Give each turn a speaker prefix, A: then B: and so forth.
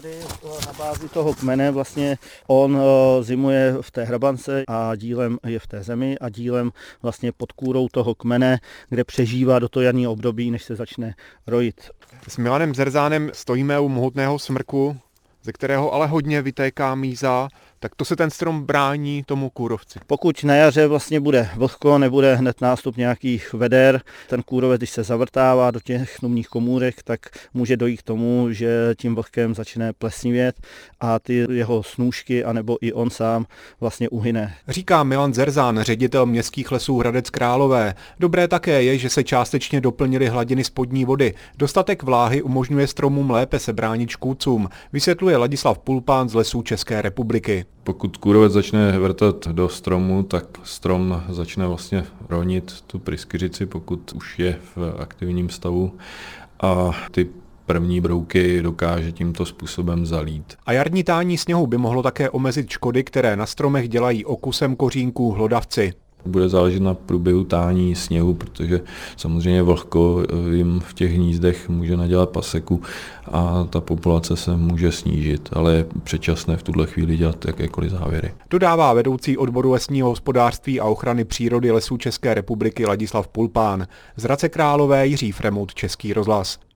A: Tady na bázi toho kmene vlastně on zimuje v té hrabance a dílem je v té zemi a dílem vlastně pod kůrou toho kmene, kde přežívá do toho jarního období, než se začne rojit.
B: S Milanem Zerzánem stojíme u mohutného smrku, ze kterého ale hodně vytéká míza, tak to se ten strom brání tomu kůrovci.
A: Pokud na jaře vlastně bude vlhko, nebude hned nástup nějakých veder, ten kůrovec, když se zavrtává do těch numních komůrek, tak může dojít k tomu, že tím vlhkem začne plesnivět a ty jeho snůžky, anebo i on sám vlastně uhyne.
B: Říká Milan Zerzán, ředitel Městských lesů Hradec Králové. Dobré také je, že se částečně doplnily hladiny spodní vody. Dostatek vláhy umožňuje stromům lépe se bránit škůdcům, vysvětluje Ladislav Pulpán z Lesů České republiky.
C: Pokud kůrovec začne vrtat do stromu, tak strom začne vlastně ronit tu pryskyřici, pokud už je v aktivním stavu, a ty první brouky dokáže tímto způsobem zalít.
B: A jarní tání sněhu by mohlo také omezit škody, které na stromech dělají okusem kořínků hlodavci.
C: Bude záležet na průběhu tání sněhu, protože samozřejmě vlhko jim v těch hnízdech může nadělat paseku a ta populace se může snížit, ale je předčasné v tuhle chvíli dělat jakékoliv závěry.
B: Dodává vedoucí odboru lesního hospodářství a ochrany přírody Lesů České republiky Ladislav Pulpán. Z Hradce Králové Jiří Fremout, Český rozhlas.